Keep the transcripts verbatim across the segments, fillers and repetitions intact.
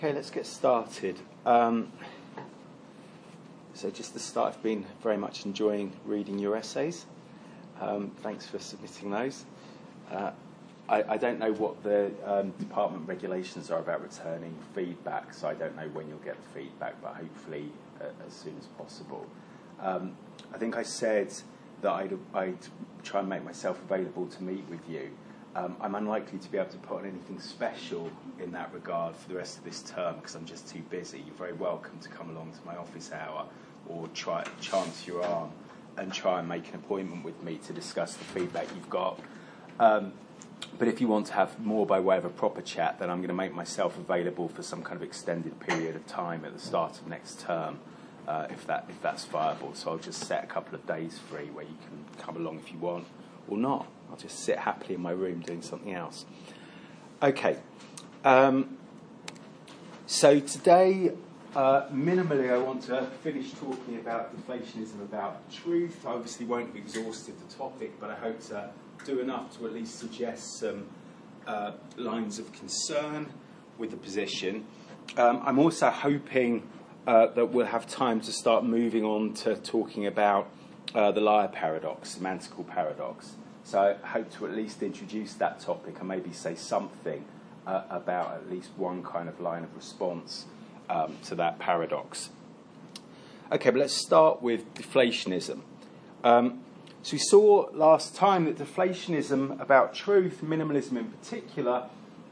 Okay, let's get started. Um, so just to start, I've been very much enjoying reading your essays. Um, thanks for submitting those. Uh, I, I don't know what the um, department regulations are about returning feedback, so I don't know when you'll get the feedback, but hopefully uh, as soon as possible. Um, I think I said that I'd, I'd try and make myself available to meet with you. Um, I'm unlikely to be able to put on anything special in that regard for the rest of this term because I'm just too busy. You're very welcome to come along to my office hour or try chance your arm and try and make an appointment with me to discuss the feedback you've got. Um, but if you want to have more by way of a proper chat, then I'm going to make myself available for some kind of extended period of time at the start of next term, uh, if that if that's viable. So I'll just set a couple of days free where you can come along if you want or not. I'll just sit happily in my room doing something else. Okay. Um, so today, uh, minimally, I want to finish talking about deflationism, about truth. I obviously won't have exhausted the topic, but I hope to do enough to at least suggest some uh, lines of concern with the position. Um, I'm also hoping uh, that we'll have time to start moving on to talking about uh, the liar paradox, semantical paradox. So I hope to at least introduce that topic and maybe say something uh, about at least one kind of line of response um, to that paradox. Okay, but let's start with deflationism. Um, so we saw last time that deflationism about truth, minimalism in particular,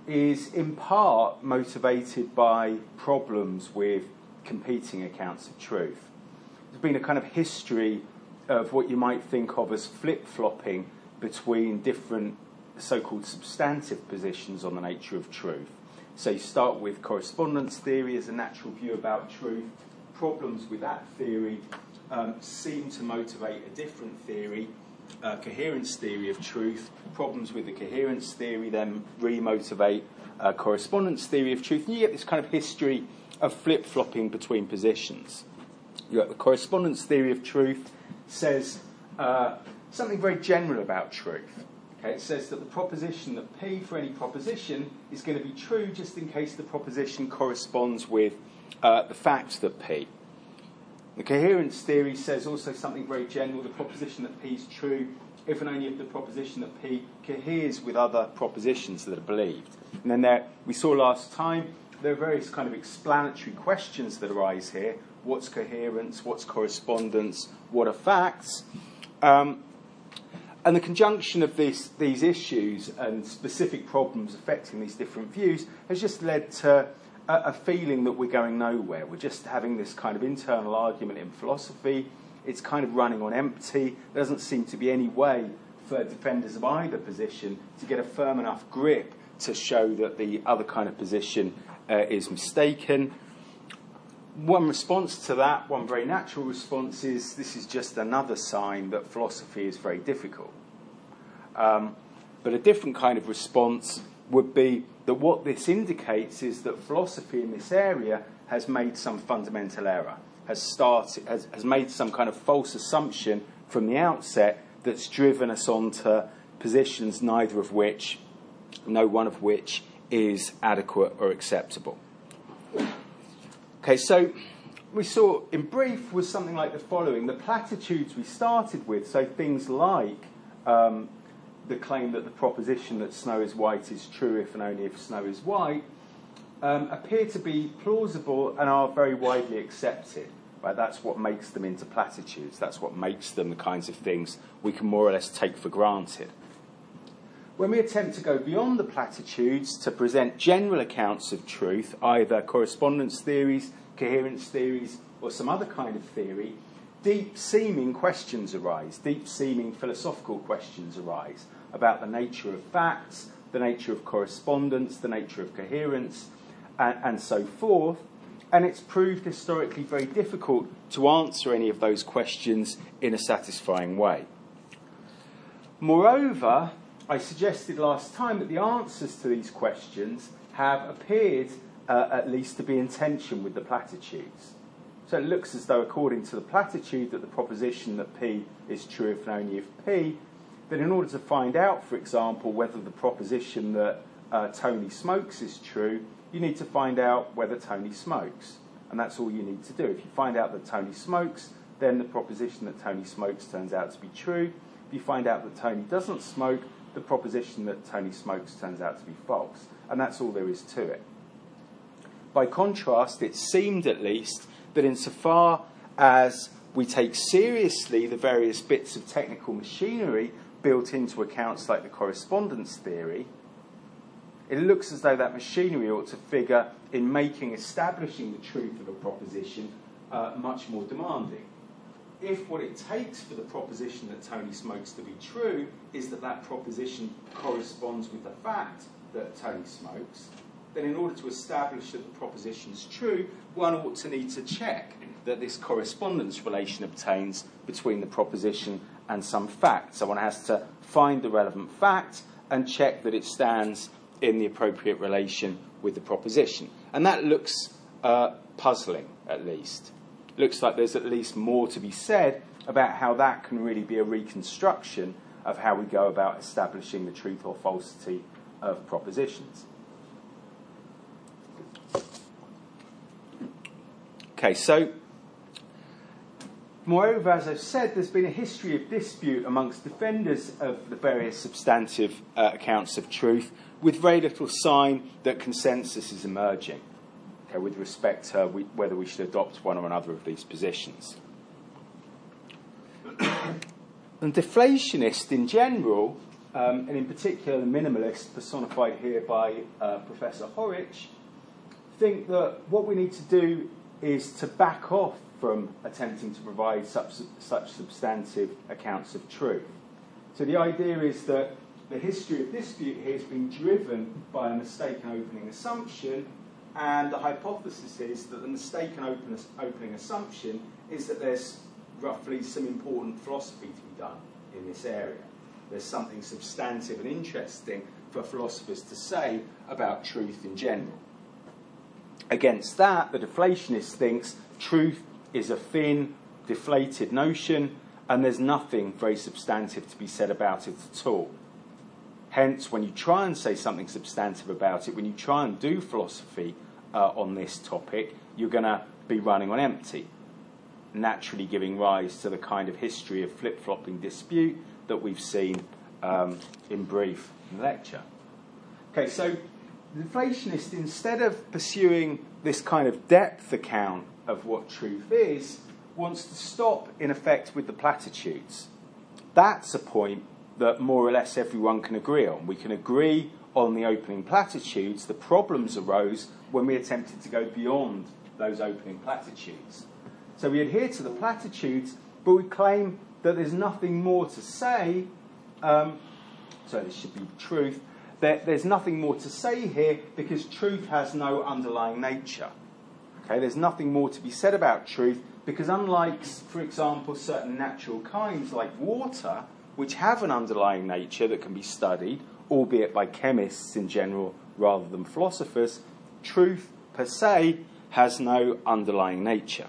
is in part motivated by problems with competing accounts of truth. There's been a kind of history of what you might think of as flip-flopping between different so-called substantive positions on the nature of truth. So you start with correspondence theory as a natural view about truth. Problems with that theory um, seem to motivate a different theory, uh, coherence theory of truth. Problems with the coherence theory then re-motivate uh, correspondence theory of truth. And you get this kind of history of flip-flopping between positions. You got the correspondence theory of truth says uh, something very general about truth. Okay, it says that the proposition that P for any proposition is going to be true just in case the proposition corresponds with uh, the fact that P. The coherence theory says also something very general, the proposition that P is true if and only if the proposition that P coheres with other propositions that are believed. And then there, we saw last time, there are various kind of explanatory questions that arise here. What's coherence? What's correspondence? What are facts? Um, And the conjunction of this, these issues and specific problems affecting these different views has just led to a, a feeling that we're going nowhere. We're just having this kind of internal argument in philosophy. It's kind of running on empty. There doesn't seem to be any way for defenders of either position to get a firm enough grip to show that the other kind of position uh, is mistaken. One response to that, one very natural response, is this is just another sign that philosophy is very difficult. Um, but a different kind of response would be that what this indicates is that philosophy in this area has made some fundamental error, has started, has, has made some kind of false assumption from the outset that's driven us onto positions neither of which, no one of which is adequate or acceptable. Okay, so we saw in brief was something like the following. The platitudes we started with, so things like um, the claim that the proposition that snow is white is true if and only if snow is white, um, appear to be plausible and are very widely accepted. Right? That's what makes them into platitudes. That's what makes them the kinds of things we can more or less take for granted. When we attempt to go beyond the platitudes to present general accounts of truth, either correspondence theories, coherence theories, or some other kind of theory, deep-seeming questions arise, deep-seeming philosophical questions arise about the nature of facts, the nature of correspondence, the nature of coherence, and, and so forth. And it's proved historically very difficult to answer any of those questions in a satisfying way. Moreover, I suggested last time that the answers to these questions have appeared uh, at least to be in tension with the platitudes. So it looks as though, according to the platitude, that the proposition that P is true if and only if P, that in order to find out, for example, whether the proposition that uh, Tony smokes is true, you need to find out whether Tony smokes. And that's all you need to do. If you find out that Tony smokes, then the proposition that Tony smokes turns out to be true. If you find out that Tony doesn't smoke, the proposition that Tony smokes turns out to be false. And that's all there is to it. By contrast, it seemed at least that insofar as we take seriously the various bits of technical machinery built into accounts like the correspondence theory, it looks as though that machinery ought to figure in making establishing the truth of a proposition uh, much more demanding. If what it takes for the proposition that Tony smokes to be true is that that proposition corresponds with the fact that Tony smokes, then in order to establish that the proposition is true, one ought to need to check that this correspondence relation obtains between the proposition and some fact. So one has to find the relevant fact and check that it stands in the appropriate relation with the proposition. And that looks uh, puzzling, at least. Looks like there's at least more to be said about how that can really be a reconstruction of how we go about establishing the truth or falsity of propositions. Okay, so moreover, as I've said, there's been a history of dispute amongst defenders of the various substantive uh, accounts of truth, with very little sign that consensus is emerging, okay, with respect to we, whether we should adopt one or another of these positions. And deflationists in general, um, and in particular the minimalists personified here by uh, Professor Horwich, think that what we need to do is to back off from attempting to provide such, such substantive accounts of truth. So the idea is that the history of dispute here has been driven by a mistaken opening assumption, and the hypothesis is that the mistaken open, opening assumption is that there's roughly some important philosophy to be done in this area. There's something substantive and interesting for philosophers to say about truth in general. Against that, the deflationist thinks truth is a thin, deflated notion, and there's nothing very substantive to be said about it at all. Hence, when you try and say something substantive about it, when you try and do philosophy uh, on this topic, you're going to be running on empty, naturally giving rise to the kind of history of flip-flopping dispute that we've seen um, in brief in the lecture. Okay, so the deflationist, instead of pursuing this kind of depth account of what truth is, wants to stop, in effect, with the platitudes. That's a point that more or less everyone can agree on. We can agree on the opening platitudes. The problems arose when we attempted to go beyond those opening platitudes. So we adhere to the platitudes, but we claim that there's nothing more to say. Um, so this should be truth. There, there's nothing more to say here because truth has no underlying nature. Okay, there's nothing more to be said about truth because unlike, for example, certain natural kinds like water, which have an underlying nature that can be studied, albeit by chemists in general rather than philosophers, truth per se has no underlying nature.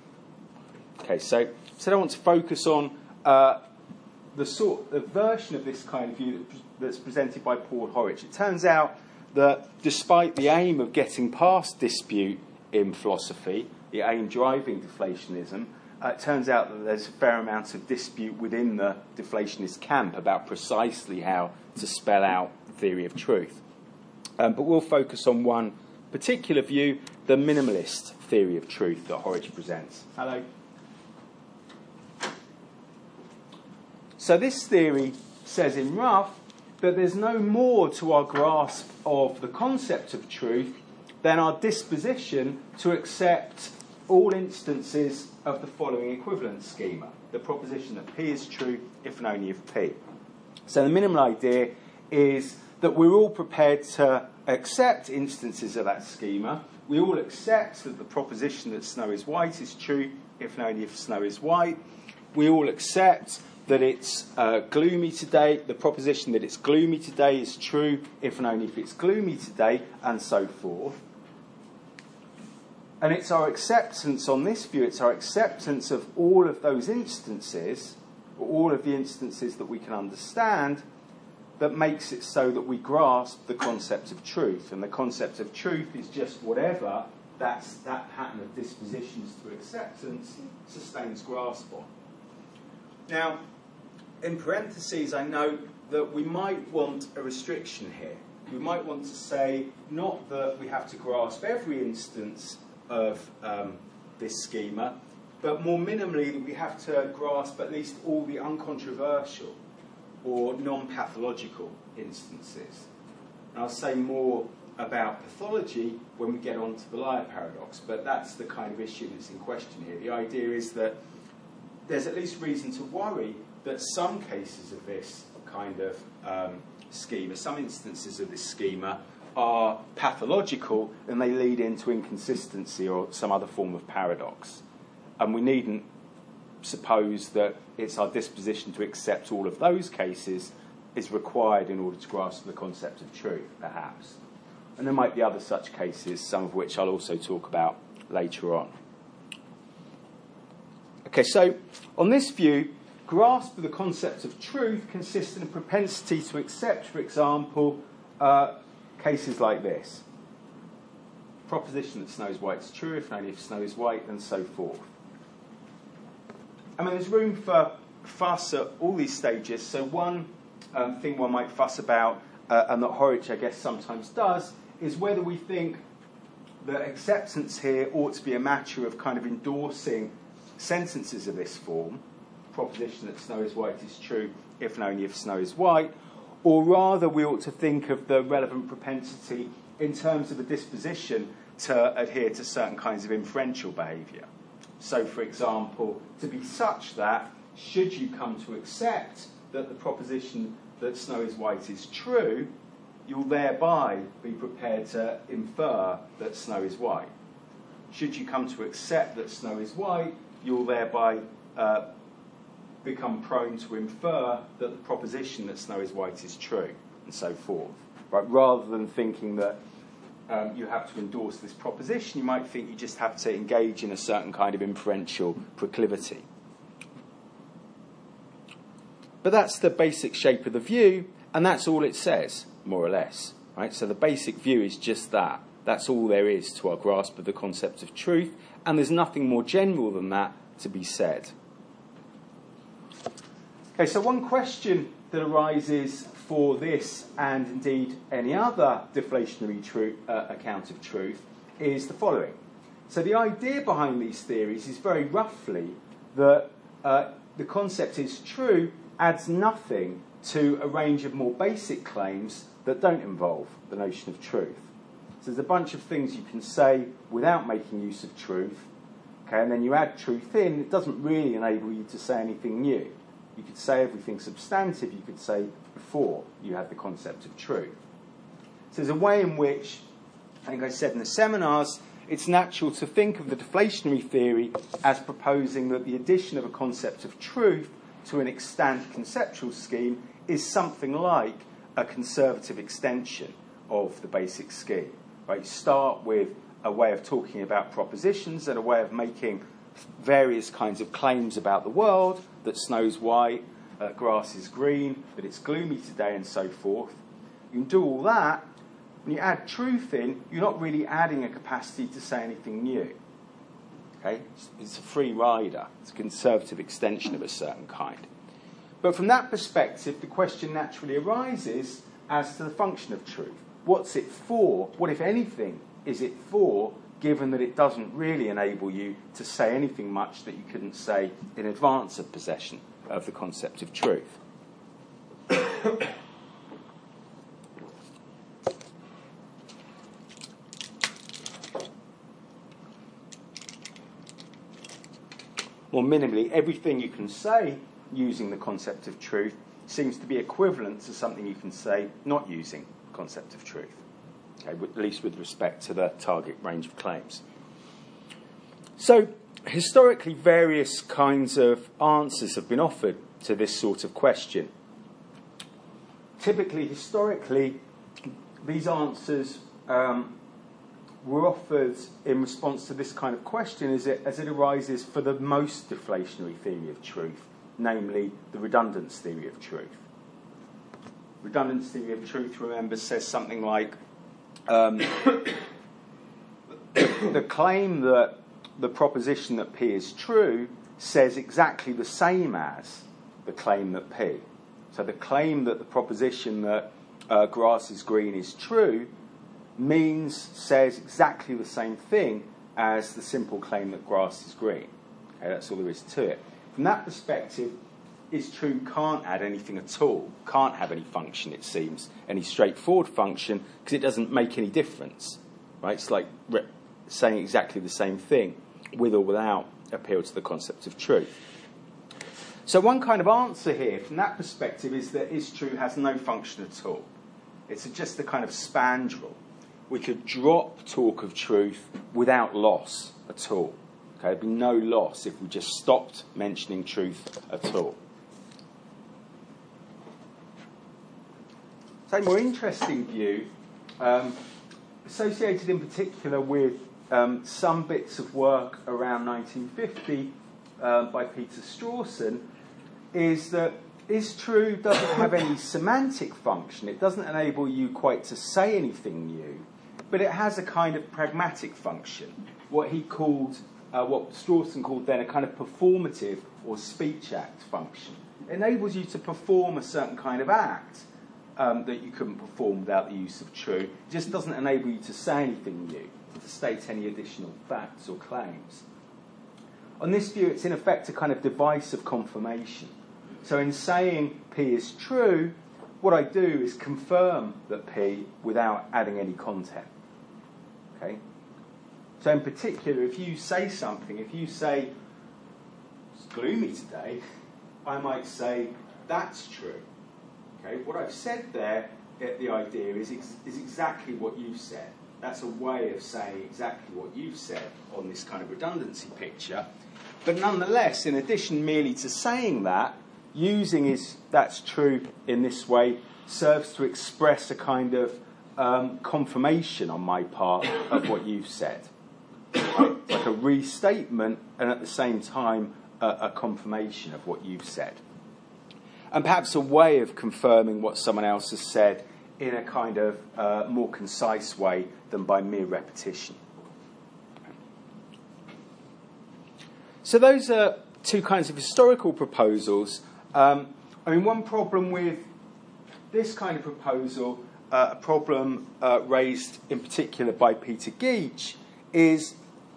Okay, so, so I want to focus on uh, the sort, the version of this kind of view that's presented by Paul Horwich. It turns out that despite the aim of getting past dispute in philosophy, the aim driving deflationism, uh, it turns out that there's a fair amount of dispute within the deflationist camp about precisely how to spell out the theory of truth. Um, but we'll focus on one particular view, the minimalist theory of truth that Horwich presents. Hello. So this theory says in rough that there's no more to our grasp of the concept of truth than our disposition to accept all instances of the following equivalence schema, the proposition that P is true if and only if P. So the minimal idea is that we're all prepared to accept instances of that schema. We all accept that the proposition that snow is white is true if and only if snow is white. We all accept that it's uh, gloomy today, the proposition that it's gloomy today is true if and only if it's gloomy today, and so forth. And it's our acceptance on this view, it's our acceptance of all of those instances, or all of the instances that we can understand, that makes it so that we grasp the concept of truth. And the concept of truth is just whatever that's, that pattern of dispositions to acceptance sustains grasp on. Now, in parentheses, I note that we might want a restriction here. We might want to say not that we have to grasp every instance of um, this schema, but more minimally that we have to grasp at least all the uncontroversial or non-pathological instances. And I'll say more about pathology when we get on to the liar paradox, but that's the kind of issue that's in question here. The idea is that there's at least reason to worry that some cases of this kind of um, schema, some instances of this schema, are pathological and they lead into inconsistency or some other form of paradox. And we needn't suppose that it's our disposition to accept all of those cases is required in order to grasp the concept of truth, perhaps. And there might be other such cases, some of which I'll also talk about later on. Okay, so on this view, grasp of the concept of truth consists in a propensity to accept, for example, uh, cases like this. Proposition that snow is white is true, if and only if snow is white, and so forth. I mean, there's room for fuss at all these stages. So one um, thing one might fuss about, uh, and that Horwich, I guess, sometimes does, is whether we think that acceptance here ought to be a matter of kind of endorsing sentences of this form, proposition that snow is white is true, if and only if snow is white, or rather we ought to think of the relevant propensity in terms of a disposition to adhere to certain kinds of inferential behaviour. So, for example, to be such that, should you come to accept that the proposition that snow is white is true, you'll thereby be prepared to infer that snow is white. Should you come to accept that snow is white, you'll thereby uh, become prone to infer that the proposition that snow is white is true, and so forth. Right? Rather than thinking that um, you have to endorse this proposition, you might think you just have to engage in a certain kind of inferential proclivity. But that's the basic shape of the view, and that's all it says, more or less. Right? So the basic view is just that. That's all there is to our grasp of the concept of truth, and there's nothing more general than that to be said. Okay, so one question that arises for this, and indeed any other deflationary tru- uh, account of truth, is the following. So the idea behind these theories is very roughly that uh, the concept is true adds nothing to a range of more basic claims that don't involve the notion of truth. So there's a bunch of things you can say without making use of truth, okay, and then you add truth in, it doesn't really enable you to say anything new. You could say everything substantive you could say before you had the concept of truth. So there's a way in which, I think I said in the seminars, it's natural to think of the deflationary theory as proposing that the addition of a concept of truth to an extant conceptual scheme is something like a conservative extension of the basic scheme. Right? You start with a way of talking about propositions and a way of making various kinds of claims about the world, that snow's white, uh, grass is green, that it's gloomy today, and so forth. You can do all that. When you add truth in, you're not really adding a capacity to say anything new. Okay? It's a free rider. It's a conservative extension of a certain kind. But from that perspective, the question naturally arises as to the function of truth. What's it for? What, if anything, is it for, given that it doesn't really enable you to say anything much that you couldn't say in advance of possession of the concept of truth? More minimally, everything you can say using the concept of truth seems to be equivalent to something you can say not using the concept of truth. Okay, at least with respect to the target range of claims. So, historically, various kinds of answers have been offered to this sort of question. Typically, historically, these answers um, were offered in response to this kind of question as it, as it arises for the most deflationary theory of truth, namely the redundance theory of truth. redundant theory of truth, remember, says something like um, the claim that the proposition that P is true says exactly the same as the claim that P. So the claim that the proposition that uh, grass is green is true means, says exactly the same thing as the simple claim that grass is green. Okay, that's all there is to it. From that perspective, is true can't add anything at all, can't have any function, it seems, any straightforward function, because it doesn't make any difference. Right? It's like re- saying exactly the same thing, with or without appeal to the concept of truth. So one kind of answer here, from that perspective, is that is true has no function at all. It's just a kind of spandrel. We could drop talk of truth without loss at all. Okay, there'd be no loss if we just stopped mentioning truth at all. So a more interesting view, um, associated in particular with um, some bits of work around nineteen fifty uh, by Peter Strawson, is that is true doesn't have any semantic function. It doesn't enable you quite to say anything new, but it has a kind of pragmatic function, what he called, uh, what Strawson called then a kind of performative or speech act function. It enables you to perform a certain kind of act um, that you couldn't perform without the use of true. It just doesn't enable you to say anything new, to state any additional facts or claims. On this view, it's in effect a kind of device of confirmation. So in saying P is true, what I do is confirm that P without adding any content. Okay? So in particular, if you say something, if you say, it's gloomy today, I might say, that's true. Okay? What I've said there, the idea is, is exactly what you've said. That's a way of saying exactly what you've said on this kind of redundancy picture. But nonetheless, in addition merely to saying that, using is that's true in this way serves to express a kind of um, confirmation on my part of what you've said. Right? Like a restatement and at the same time a, a confirmation of what you've said. And perhaps a way of confirming what someone else has said in a kind of uh, more concise way than by mere repetition. So those are two kinds of historical proposals. Um, I mean, one problem with this kind of proposal, uh, a problem uh, raised in particular by Peter Geach, is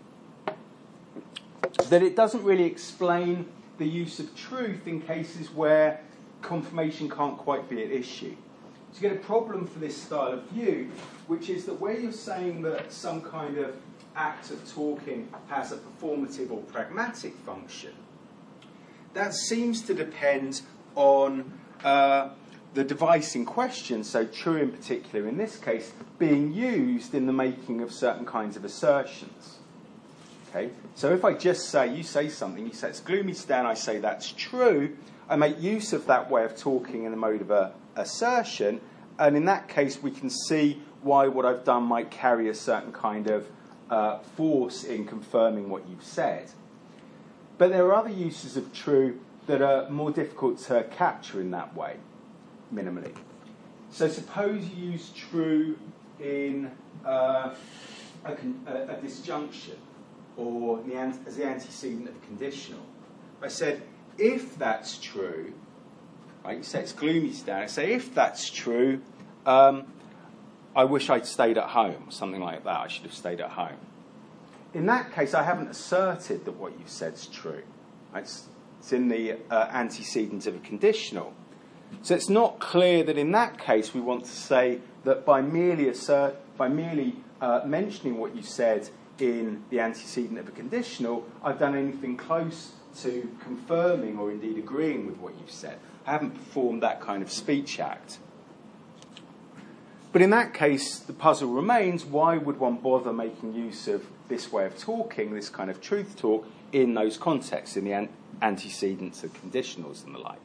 that it doesn't really explain the use of truth in cases where confirmation can't quite be at issue. So you get a problem for this style of view, which is that where you're saying that some kind of act of talking has a performative or pragmatic function, that seems to depend on uh, the device in question, so true in particular in this case, being used in the making of certain kinds of assertions. Okay? So if I just say, you say something, you say it's gloomy today, and I say that's true, I make use of that way of talking in the mode of a assertion, and in that case we can see why what I've done might carry a certain kind of uh, force in confirming what you've said. But there are other uses of true that are more difficult to capture in that way, minimally. So suppose you use true in uh, a, con- a, a disjunction, or the an- as the antecedent of conditional. I said, if that's true, right, you say it's gloomy today, I say, if that's true, um, I wish I'd stayed at home, something like that, I should have stayed at home. In that case, I haven't asserted that what you've said is true. It's, it's in the uh, antecedent of a conditional. So it's not clear that in that case we want to say that by merely assert, by merely uh, mentioning what you said in the antecedent of a conditional, I've done anything close to confirming or indeed agreeing with what you've said. I haven't performed that kind of speech act. But in that case, the puzzle remains, why would one bother making use of this way of talking, this kind of truth talk, in those contexts, in the an- antecedents of conditionals and the like?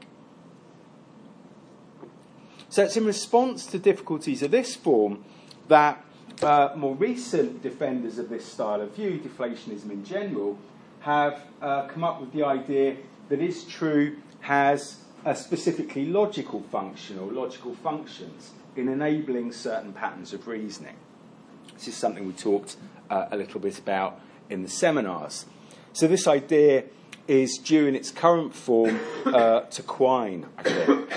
So it's in response to difficulties of this form that uh, more recent defenders of this style of view, deflationism in general, have uh, come up with the idea that is true has a specifically logical function or logical functions in enabling certain patterns of reasoning. This is something we talked uh, a little bit about in the seminars. So this idea is due in its current form uh, to Quine, I think.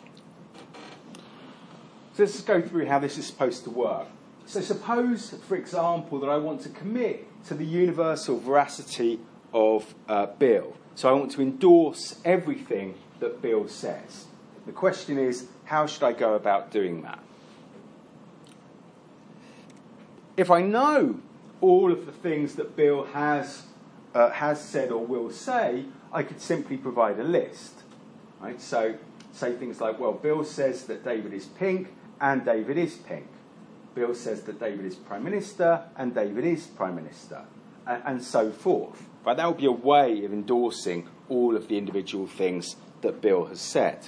So let's just go through how this is supposed to work. So suppose, for example, that I want to commit to the universal veracity of uh, Bill. So I want to endorse everything that Bill says. The question is, how should I go about doing that? If I know all of the things that Bill has uh, has said or will say, I could simply provide a list. Right? So say things like, well, Bill says that David is pink, and David is pink. Bill says that David is Prime Minister, and David is Prime Minister, and, and so forth. Right? That would be a way of endorsing all of the individual things that Bill has said.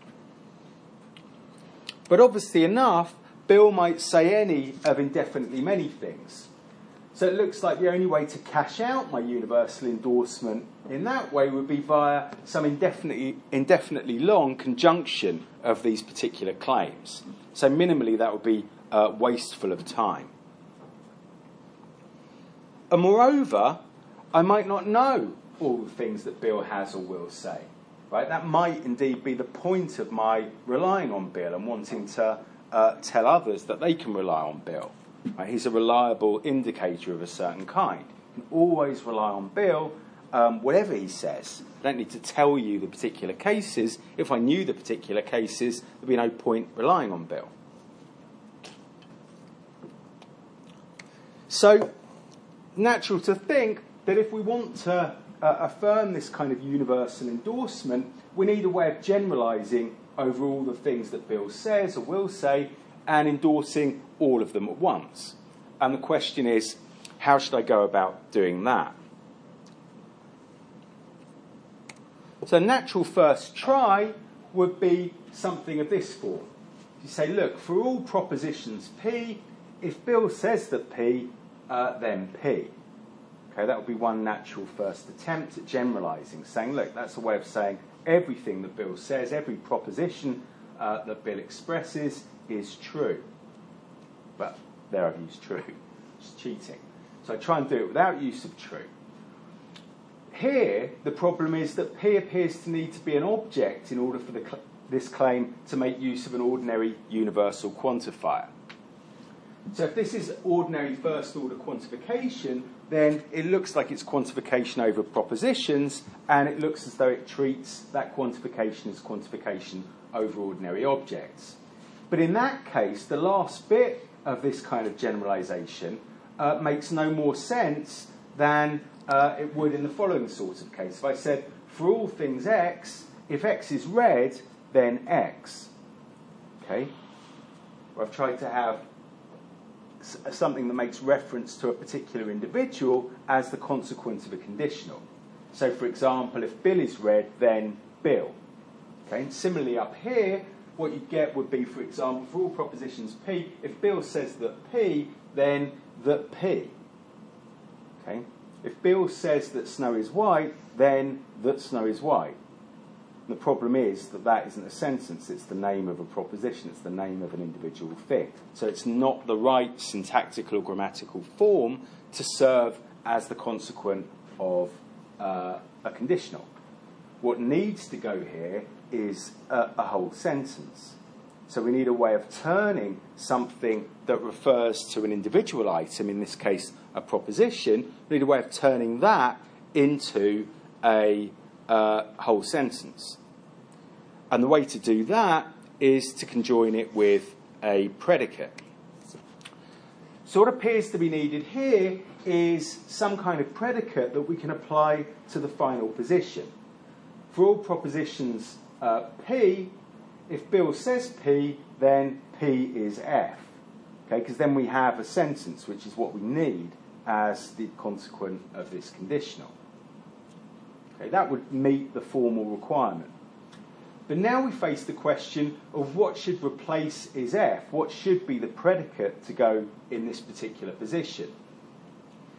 But obviously enough, Bill might say any of indefinitely many things. So it looks like the only way to cash out my universal endorsement in that way would be via some indefinitely, indefinitely long conjunction of these particular claims. So minimally that would be uh, wasteful of time. And moreover, I might not know all the things that Bill has or will say. Right? That might indeed be the point of my relying on Bill and wanting to uh, tell others that they can rely on Bill. Right? He's a reliable indicator of a certain kind. You can always rely on Bill, um, whatever he says. I don't need to tell you the particular cases. If I knew the particular cases, there'd be no point relying on Bill. So, natural to think that if we want to uh, affirm this kind of universal endorsement, we need a way of generalising over all the things that Bill says or will say and endorsing all of them at once. And the question is, how should I go about doing that? So natural first try would be something of this form. You say, look, for all propositions P, if Bill says that P, uh, then P. Okay, that would be one natural first attempt at generalising, saying, look, that's a way of saying everything that Bill says, every proposition uh, that Bill expresses is true. But there I've used true. It's cheating. So I try and do it without use of true. Here, the problem is that P appears to need to be an object in order for the cl- this claim to make use of an ordinary universal quantifier. So if this is ordinary first-order quantification, then it looks like it's quantification over propositions, and it looks as though it treats that quantification as quantification over ordinary objects. But in that case, the last bit of this kind of generalisation uh, makes no more sense than uh, it would in the following sort of case. If I said, for all things x, if x is red, then x. Okay? Or I've tried to have something that makes reference to a particular individual as the consequence of a conditional. So, for example, if Bill is red, then Bill. Okay? And similarly up here, what you get would be, for example, for all propositions P, if Bill says that P, then that P. Okay? If Bill says that snow is white, then that snow is white. The problem is that that isn't a sentence, it's the name of a proposition, it's the name of an individual thing. So it's not the right syntactical or grammatical form to serve as the consequent of uh, a conditional. What needs to go here is a, a whole sentence. So we need a way of turning something that refers to an individual item, in this case a proposition, we need a way of turning that into a uh, whole sentence. And the way to do that is to conjoin it with a predicate. So what appears to be needed here is some kind of predicate that we can apply to the final position. For all propositions uh, P, if Bill says P, then P is F. Okay, because then we have a sentence, which is what we need as the consequent of this conditional. Okay, that would meet the formal requirement. But now we face the question of what should replace is F, what should be the predicate to go in this particular position.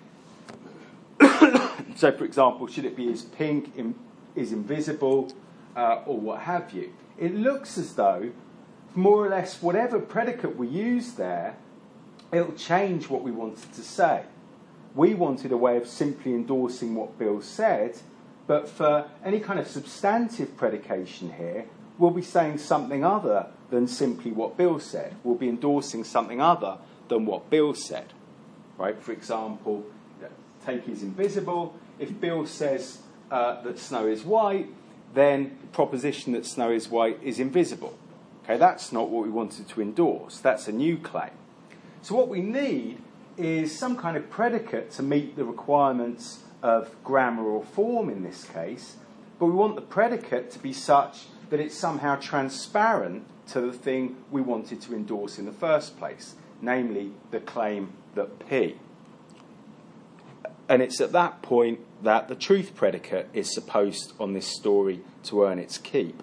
So, for example, should it be is pink, in, is invisible, uh, or what have you. It looks as though, more or less, whatever predicate we use there, it'll change what we wanted to say. We wanted a way of simply endorsing what Bill said, but for any kind of substantive predication here, we'll be saying something other than simply what Bill said. We'll be endorsing something other than what Bill said. Right? For example, take is invisible. If Bill says uh, that snow is white, then the proposition that snow is white is invisible. Okay, that's not what we wanted to endorse. That's a new claim. So what we need is some kind of predicate to meet the requirements of grammar or form in this case, but we want the predicate to be such that it's somehow transparent to the thing we wanted to endorse in the first place, namely the claim that P. And it's at that point that the truth predicate is supposed on this story to earn its keep.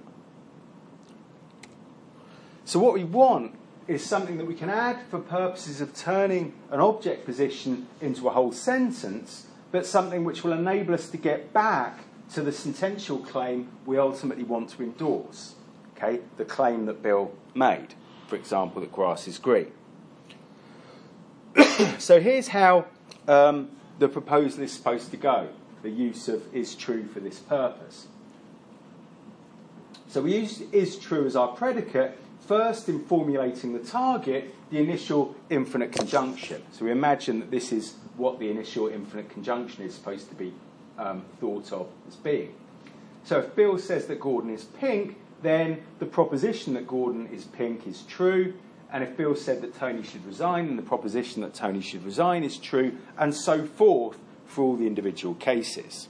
So what we want is something that we can add for purposes of turning an object position into a whole sentence, but something which will enable us to get back to the sentential claim we ultimately want to endorse. Okay, the claim that Bill made, for example, that grass is green. So here's how um, the proposal is supposed to go, the use of is true for this purpose. So we use is true as our predicate, first in formulating the target, the initial infinite conjunction. So we imagine that this is what the initial infinite conjunction is supposed to be um, thought of as being. So if Bill says that Gordon is pink, then the proposition that Gordon is pink is true. And if Bill said that Tony should resign, then the proposition that Tony should resign is true, and so forth for all the individual cases.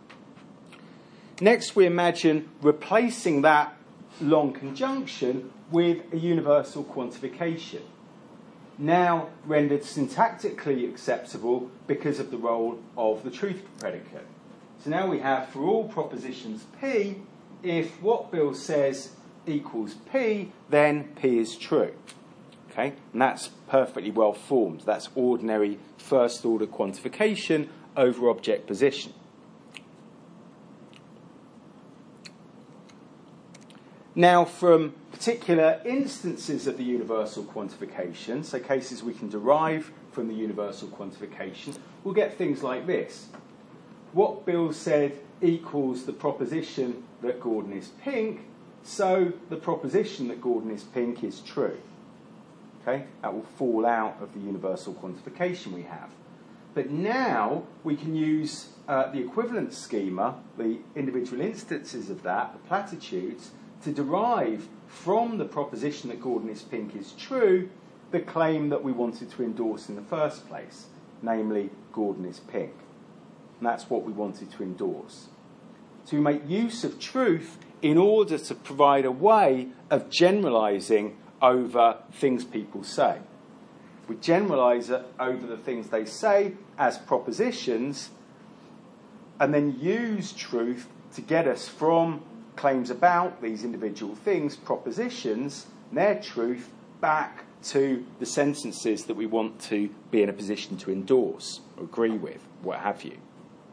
Next, we imagine replacing that long conjunction with a universal quantification, now rendered syntactically acceptable because of the role of the truth predicate. So now we have, for all propositions P, if what Bill says equals P, then P is true. Okay? And that's perfectly well formed. That's ordinary first-order quantification over object position. Now, from particular instances of the universal quantification, so cases we can derive from the universal quantification, we'll get things like this. What Bill said equals the proposition that Gordon is pink, so the proposition that Gordon is pink is true. Okay? That will fall out of the universal quantification we have. But now we can use uh, the equivalent schema, the individual instances of that, the platitudes, to derive from the proposition that Gordon is pink is true, the claim that we wanted to endorse in the first place, namely Gordon is pink. And that's what we wanted to endorse. To make use of truth in order to provide a way of generalising over things people say. We generalise it over the things they say as propositions, and then use truth to get us from claims about these individual things, propositions, and their truth, back to the sentences that we want to be in a position to endorse, or agree with, what have you.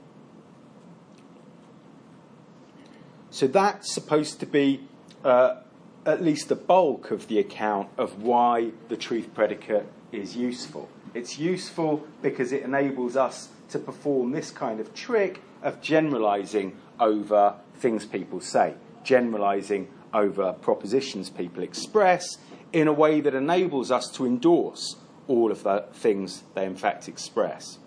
So that's supposed to be uh, at least the bulk of the account of why the truth predicate is useful. It's useful because it enables us to perform this kind of trick of generalising over things people say, generalising over propositions people express in a way that enables us to endorse all of the things they in fact express.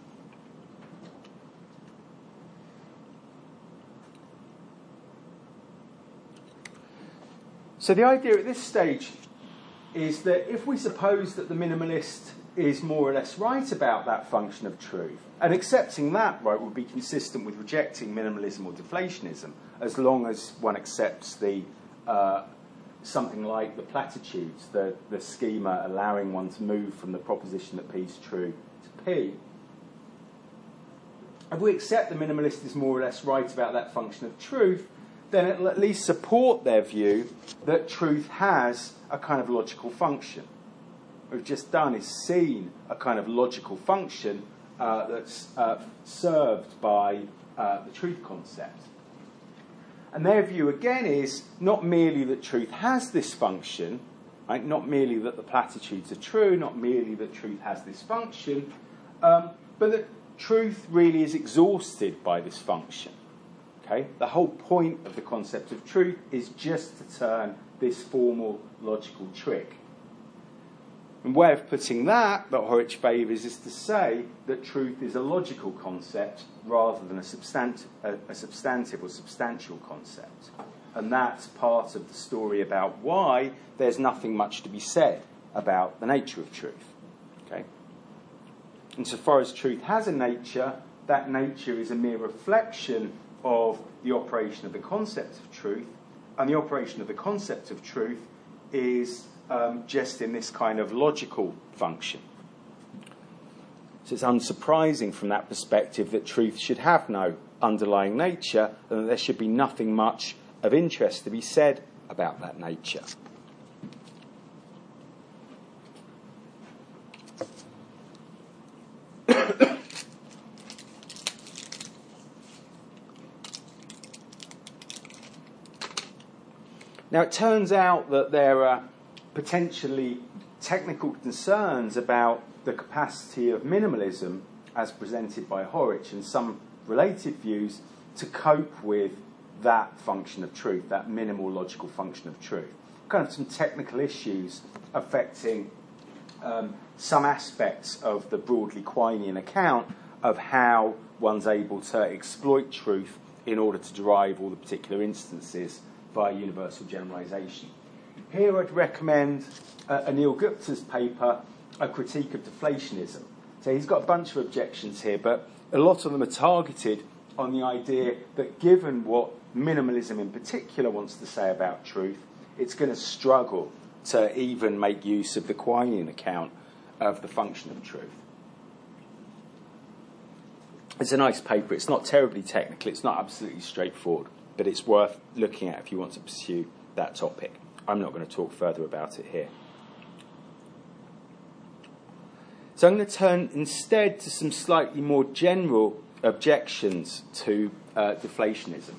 So the idea at this stage is that if we suppose that the minimalist is more or less right about that function of truth, and accepting that right would be consistent with rejecting minimalism or deflationism, as long as one accepts the uh, something like the platitudes, the, the schema allowing one to move from the proposition that P is true to P. If we accept the minimalist is more or less right about that function of truth, then it'll at least support their view that truth has a kind of logical function. What we've just done is seen a kind of logical function uh, that's uh, served by uh, the truth concept. And their view, again, is not merely that truth has this function, right? Not merely that the platitudes are true, not merely that truth has this function, um, but that truth really is exhausted by this function. Okay? The whole point of the concept of truth is just to turn this formal logical trick. And way of putting that, that Horwich favours, is to say that truth is a logical concept rather than a, substant- a, a substantive or substantial concept. And that's part of the story about why there's nothing much to be said about the nature of truth. Okay? Insofar as truth has a nature, that nature is a mere reflection of the operation of the concept of truth, and the operation of the concept of truth is um, just in this kind of logical function. So it's unsurprising from that perspective that truth should have no underlying nature, and that there should be nothing much of interest to be said about that nature. Now, it turns out that there are potentially technical concerns about the capacity of minimalism, as presented by Horwich, and some related views, to cope with that function of truth, that minimal logical function of truth. Kind of some technical issues affecting um, some aspects of the broadly Quinean account of how one's able to exploit truth in order to derive all the particular instances by universal generalisation. Here I'd recommend uh, Anil Gupta's paper, A Critique of Deflationism. So he's got a bunch of objections here, but a lot of them are targeted on the idea that given what minimalism in particular wants to say about truth, it's going to struggle to even make use of the Quinean account of the function of truth. It's a nice paper. It's not terribly technical. It's not absolutely straightforward, but it's worth looking at if you want to pursue that topic. I'm not going to talk further about it here. So I'm going to turn instead to some slightly more general objections to uh, deflationism.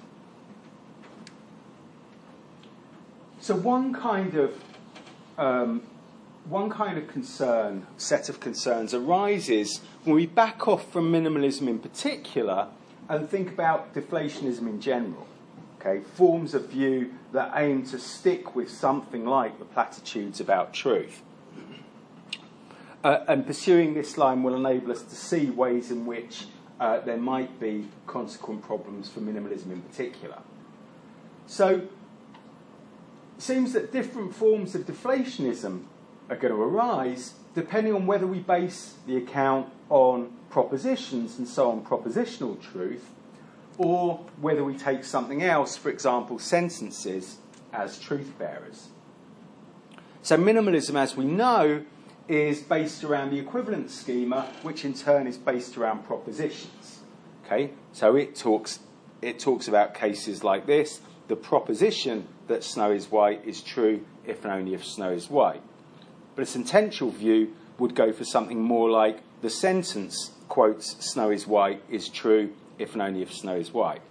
So one kind of um, one kind of concern, set of concerns, arises when we back off from minimalism in particular and think about deflationism in general. Okay, forms of view that aim to stick with something like the platitudes about truth. Uh, and pursuing this line will enable us to see ways in which uh, there might be consequent problems for minimalism in particular. So, it seems that different forms of deflationism are going to arise depending on whether we base the account on propositions and so on propositional truth, or whether we take something else, for example, sentences, as truth bearers. So minimalism, as we know, is based around the equivalent schema, which in turn is based around propositions. Okay, so it talks it talks about cases like this. The proposition that snow is white is true if and only if snow is white. But a sentential view would go for something more like the sentence quotes snow is white is true if and only if snow is white.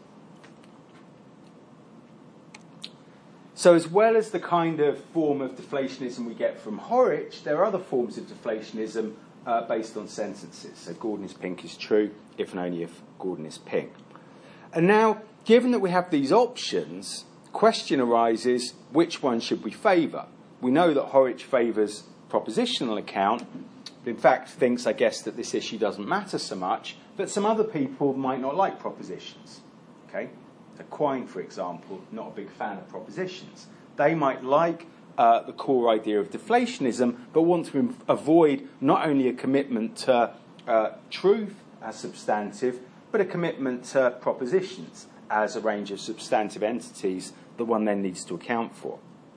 So as well as the kind of form of deflationism we get from Horwich, there are other forms of deflationism uh, based on sentences. So Gordon is pink is true if and only if Gordon is pink. And now, given that we have these options, the question arises, which one should we favour? We know that Horwich favours propositional account, but in fact thinks, I guess, that this issue doesn't matter so much, but some other people might not like propositions. Okay? So Quine, for example, not a big fan of propositions. They might like uh, the core idea of deflationism, but want to im- avoid not only a commitment to uh, truth as substantive, but a commitment to propositions as a range of substantive entities that one then needs to account for.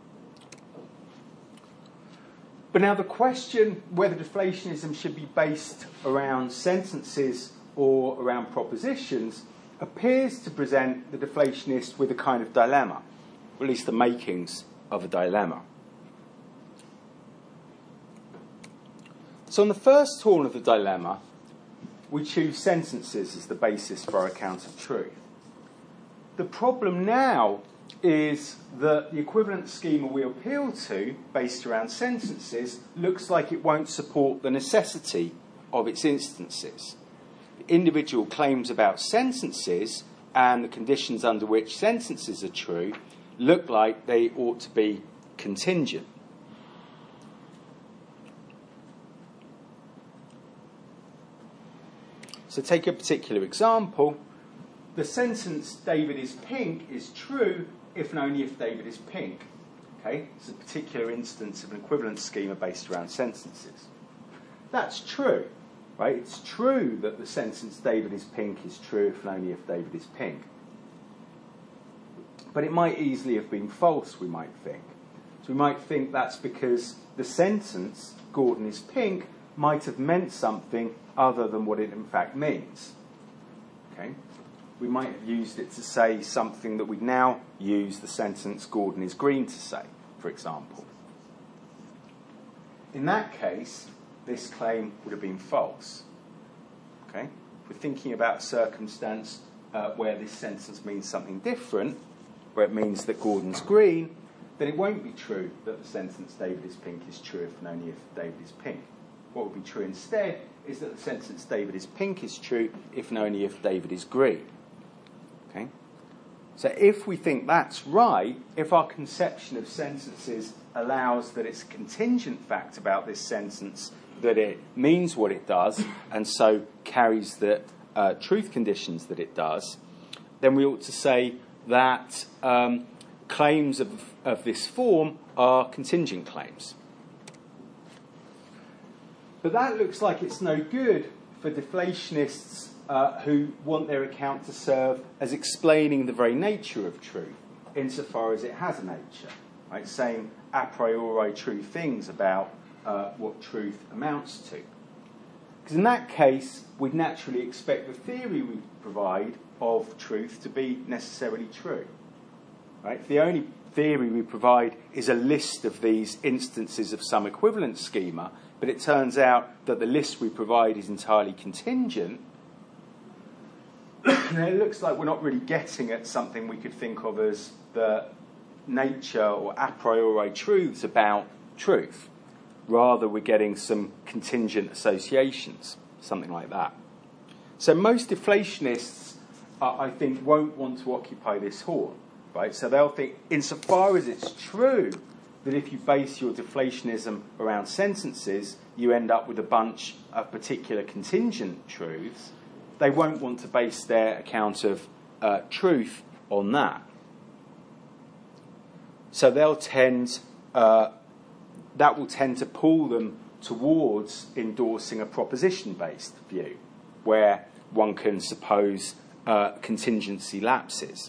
But now the question whether deflationism should be based around sentences or around propositions appears to present the deflationist with a kind of dilemma, or at least the makings of a dilemma. So on the first horn of the dilemma, we choose sentences as the basis for our account of truth. the problem now is that the equivalent schema we appeal to, based around sentences, looks like it won't support the necessity of its instances. Individual claims about sentences and the conditions under which sentences are true look like they ought to be contingent. So take a particular example. The sentence, David is pink, is true if and only if David is pink. Okay? It's a particular instance of an equivalent schema based around sentences. That's true, right? It's true that the sentence, David is pink, is true if and only if David is pink. But it might easily have been false, we might think. So we might think that's because the sentence, Gordon is pink, might have meant something other than what it in fact means. Okay? We might have used it to say something that we now use the sentence Gordon is green to say, for example. In that case, this claim would have been false. Okay? If we're thinking about a circumstance uh, where this sentence means something different, where it means that Gordon's green, then it won't be true that the sentence David is pink is true if and only if David is pink. What would be true instead is that the sentence David is pink is true if and only if David is green. Okay? So if we think that's right, if our conception of sentences allows that it's a contingent fact about this sentence, that it means what it does, and so carries the uh, truth conditions that it does, then we ought to say that um, claims of, of this form are contingent claims. But that looks like it's no good for deflationists uh, who want their account to serve as explaining the very nature of truth, insofar as it has a nature, right? Saying a priori true things about uh, what truth amounts to. Because in that case, we'd naturally expect the theory we provide of truth to be necessarily true. Right? If the only theory we provide is a list of these instances of some equivalent schema, but it turns out that the list we provide is entirely contingent, then it looks like we're not really getting at something we could think of as the nature or a priori truths about truth. Rather, we're getting some contingent associations, something like that. So most deflationists, uh, I think, won't want to occupy this horn, right? So they'll think, insofar as it's true that if you base your deflationism around sentences, you end up with a bunch of particular contingent truths, they won't want to base their account of uh, truth on that. So they'll tend, uh, that will tend to pull them towards endorsing a proposition-based view, where one can suppose uh, contingency lapses.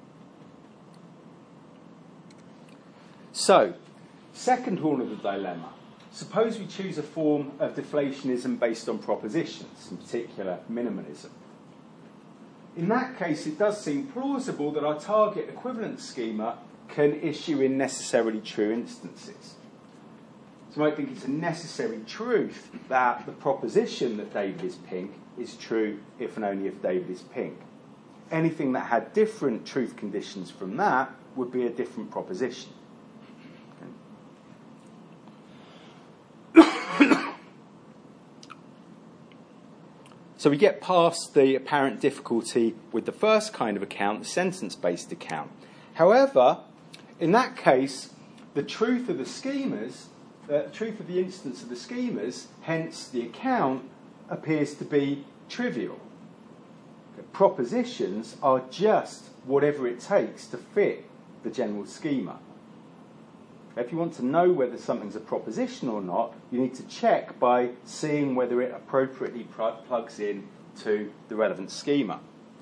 So, second horn of the dilemma. Suppose we choose a form of deflationism based on propositions, in particular minimalism. In that case, it does seem plausible that our target equivalent schema can issue in necessarily true instances. So I might think it's a necessary truth that the proposition that David is pink is true if and only if David is pink. Anything that had different truth conditions from that would be a different proposition. So we get past the apparent difficulty with the first kind of account, the sentence-based account. However, in that case, the truth of the schemas, the truth of the instance of the schemas, hence the account, appears to be trivial. Propositions are just whatever it takes to fit the general schema. If you want to know whether something's a proposition or not, you need to check by seeing whether it appropriately pl- plugs in to the relevant schema.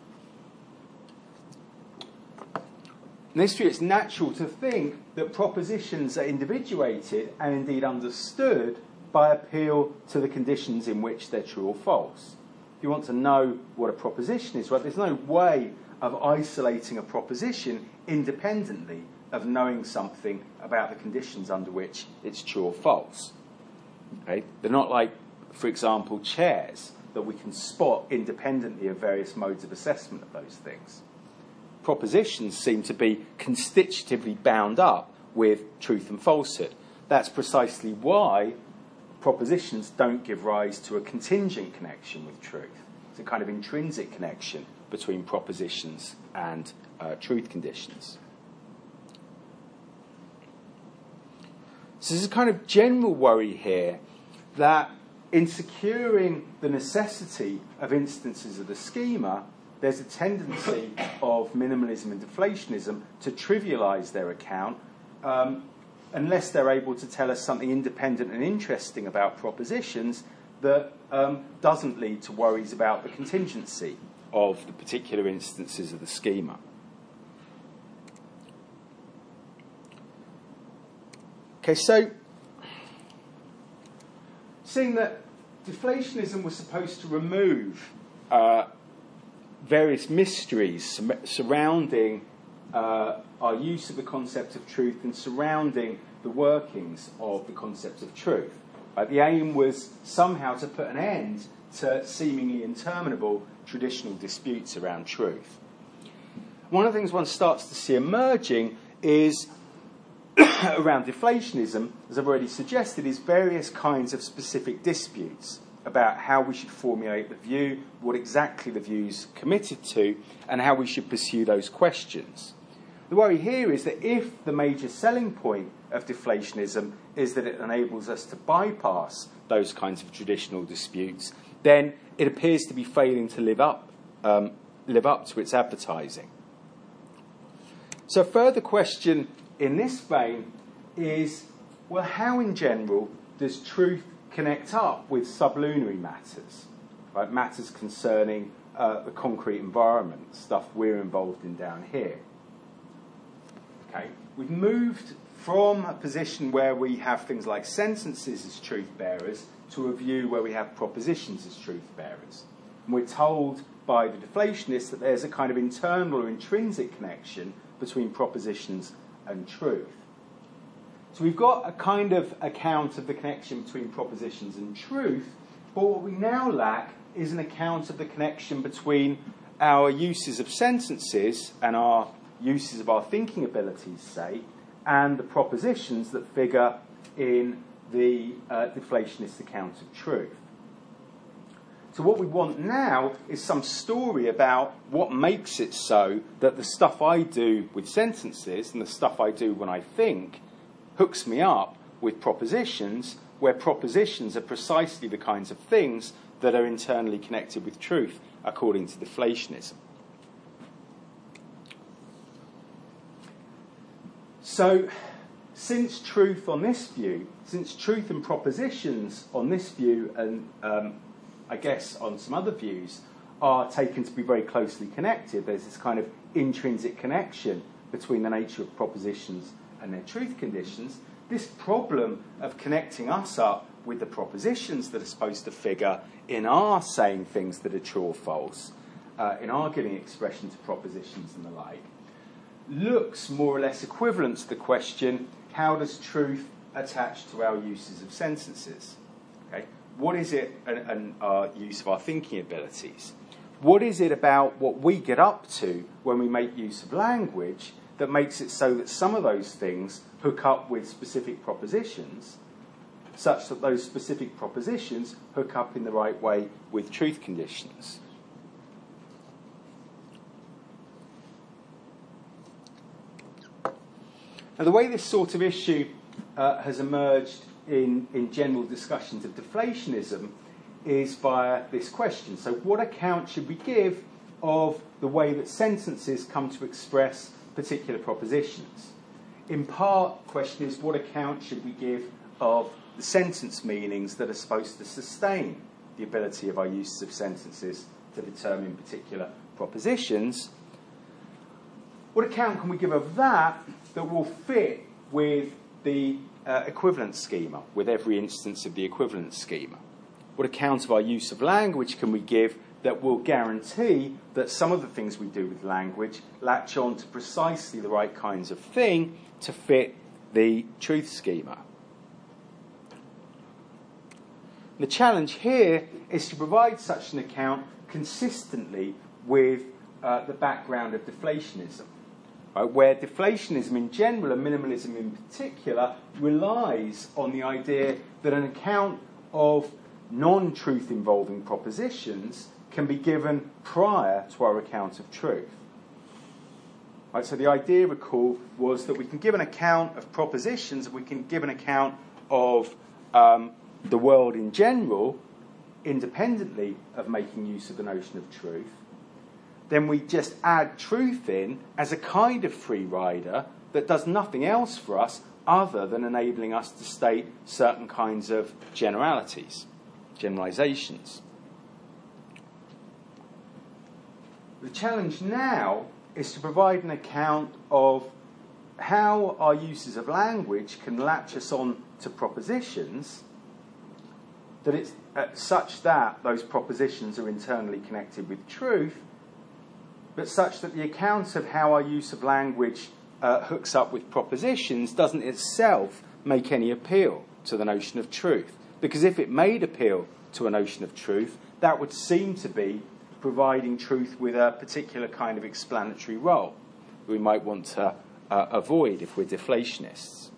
In this view, it's natural to think that propositions are individuated and indeed understood by appeal to the conditions in which they're true or false. If you want to know what a proposition is, right, there's no way of isolating a proposition independently of knowing something about the conditions under which it's true or false. Okay? They're not like, for example, chairs that we can spot independently of various modes of assessment of those things. propositions seem to be constitutively bound up with truth and falsehood. That's precisely why propositions don't give rise to a contingent connection with truth. It's a kind of intrinsic connection between propositions and uh, truth conditions. So there's a kind of general worry here that in securing the necessity of instances of the schema, there's a tendency of minimalism and deflationism to trivialise their account um, unless they're able to tell us something independent and interesting about propositions that um, doesn't lead to worries about the contingency of the particular instances of the schema. Okay, so seeing that deflationism was supposed to remove uh, various mysteries surrounding uh, our use of the concept of truth and surrounding the workings of the concept of truth. Uh, the aim was somehow to put an end to seemingly interminable traditional disputes around truth. One of the things one starts to see emerging is around deflationism, as I've already suggested, is various kinds of specific disputes about how we should formulate the view, what exactly the view's committed to, and how we should pursue those questions. The worry here is that if the major selling point of deflationism is that it enables us to bypass those kinds of traditional disputes, then it appears to be failing to live up, um, live up to its advertising. So a further question in this vein is, well, how in general does truth connect up with sublunary matters, right? Matters concerning uh, the concrete environment, stuff we're involved in down here. Okay, we've moved from a position where we have things like sentences as truth bearers to a view where we have propositions as truth bearers. And we're told by the deflationists that there's a kind of internal or intrinsic connection between propositions and truth. So we've got a kind of account of the connection between propositions and truth, but what we now lack is an account of the connection between our uses of sentences and our uses of our thinking abilities, say, and the propositions that figure in the uh, deflationist account of truth. So what we want now is some story about what makes it so that the stuff I do with sentences and the stuff I do when I think hooks me up with propositions, where propositions are precisely the kinds of things that are internally connected with truth, according to deflationism. So, since truth on this view, since truth and propositions on this view, and um, I guess on some other views, are taken to be very closely connected, there's this kind of intrinsic connection between the nature of propositions and their truth conditions, this problem of connecting us up with the propositions that are supposed to figure in our saying things that are true or false, uh, in our giving expression to propositions and the like, looks more or less equivalent to the question, how does truth attach to our uses of sentences? Okay? What is it and, and our use of our thinking abilities? What is it about what we get up to when we make use of language that makes it so that some of those things hook up with specific propositions, such that those specific propositions hook up in the right way with truth conditions? Now, the way this sort of issue uh, has emerged in, in general discussions of deflationism is via this question. So what account should we give of the way that sentences come to express particular propositions? In part, the question is, what account should we give of the sentence meanings that are supposed to sustain the ability of our uses of sentences to determine particular propositions? What account can we give of that that will fit with the uh, equivalence schema, with every instance of the equivalence schema? What account of our use of language can we give that will guarantee that some of the things we do with language latch on to precisely the right kinds of thing to fit the truth schema? The challenge here is to provide such an account consistently with uh, the background of deflationism, right, where deflationism in general and minimalism in particular relies on the idea that an account of non-truth involving propositions can be given prior to our account of truth. Right, so the idea, recall, was that we can give an account of propositions, we can give an account of um, the world in general, independently of making use of the notion of truth. Then we just add truth in as a kind of free rider that does nothing else for us other than enabling us to state certain kinds of generalities, generalizations. The challenge now is to provide an account of how our uses of language can latch us on to propositions, that it's uh, such that those propositions are internally connected with truth, but such that the account of how our use of language uh, hooks up with propositions doesn't itself make any appeal to the notion of truth. Because if it made appeal to a notion of truth, that would seem to be providing truth with a particular kind of explanatory role we might want to uh, avoid if we're deflationists.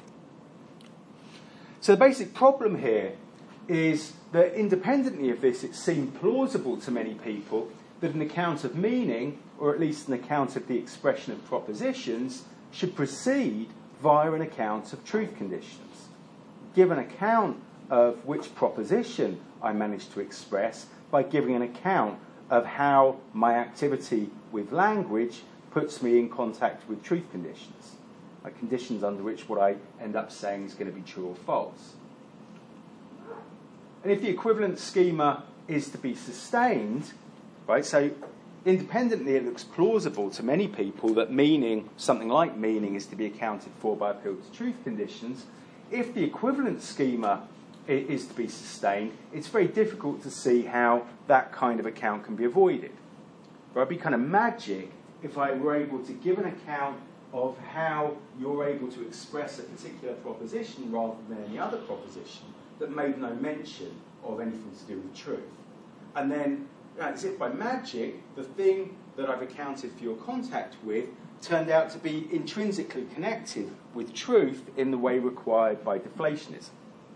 So the basic problem here is that independently of this, it seemed plausible to many people that an account of meaning, or at least an account of the expression of propositions, should proceed via an account of truth conditions. Give an account of which proposition I managed to express by giving an account of how my activity with language puts me in contact with truth conditions, like conditions under which what I end up saying is going to be true or false. And if the equivalent schema is to be sustained, right, so independently it looks plausible to many people that meaning, something like meaning, is to be accounted for by appeal to truth conditions. If the equivalent schema is to be sustained, it's very difficult to see how that kind of account can be avoided. But it'd be kind of magic if I were able to give an account of how you're able to express a particular proposition rather than any other proposition that made no mention of anything to do with truth. And then, as if by magic, the thing that I've accounted for your contact with turned out to be intrinsically connected with truth in the way required by deflationism.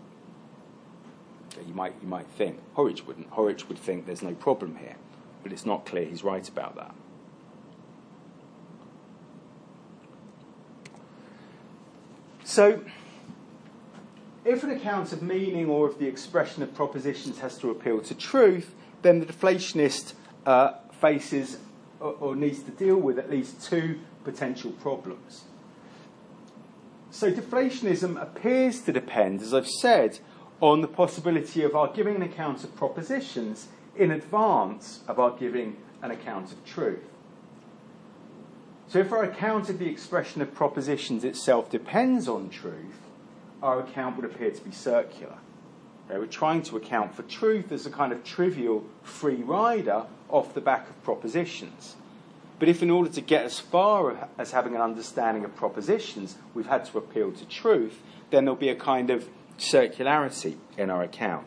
You might, you might think, Horwich wouldn't. Horwich would think there's no problem here, but it's not clear he's right about that. So, if an account of meaning or of the expression of propositions has to appeal to truth, then the deflationist uh, faces or, or needs to deal with at least two potential problems. So deflationism appears to depend, as I've said, on the possibility of our giving an account of propositions in advance of our giving an account of truth. So if our account of the expression of propositions itself depends on truth, our account would appear to be circular. Okay, we're trying to account for truth as a kind of trivial free rider off the back of propositions. But if in order to get as far as having an understanding of propositions, we've had to appeal to truth, then there'll be a kind of circularity in our account.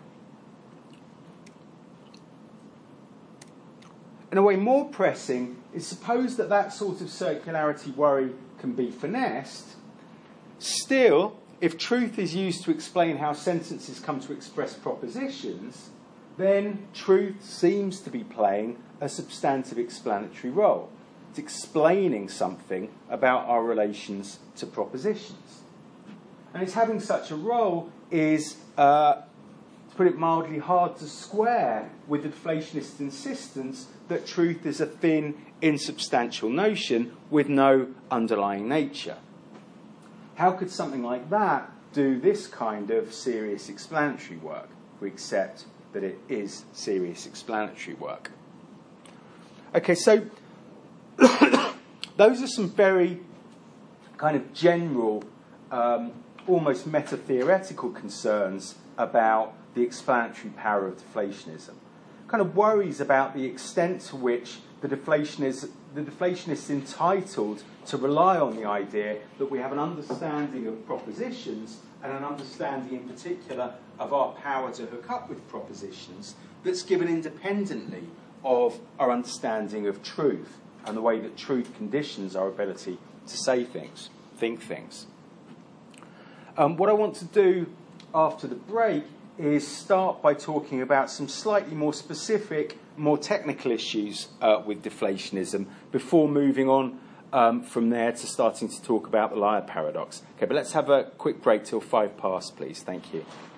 In a way more pressing is suppose that that sort of circularity worry can be finessed. Still, if truth is used to explain how sentences come to express propositions, then truth seems to be playing a substantive explanatory role. It's explaining something about our relations to propositions. And it's having such a role is, uh, to put it mildly, hard to square with the deflationist insistence that truth is a thin, insubstantial notion with no underlying nature. How could something like that do this kind of serious explanatory work? We accept that it is serious explanatory work. Okay, so those are some very kind of general, um, almost meta-theoretical concerns about the explanatory power of deflationism. Kind of worries about the extent to which the deflationist, the deflationist is entitled to rely on the idea that we have an understanding of propositions and an understanding in particular of our power to hook up with propositions that's given independently of our understanding of truth and the way that truth conditions our ability to say things, think things. Um, what I want to do after the break is start by talking about some slightly more specific, more technical issues uh, with deflationism before moving on um, from there to starting to talk about the liar paradox. Okay, but let's have a quick break till five past, please. Thank you.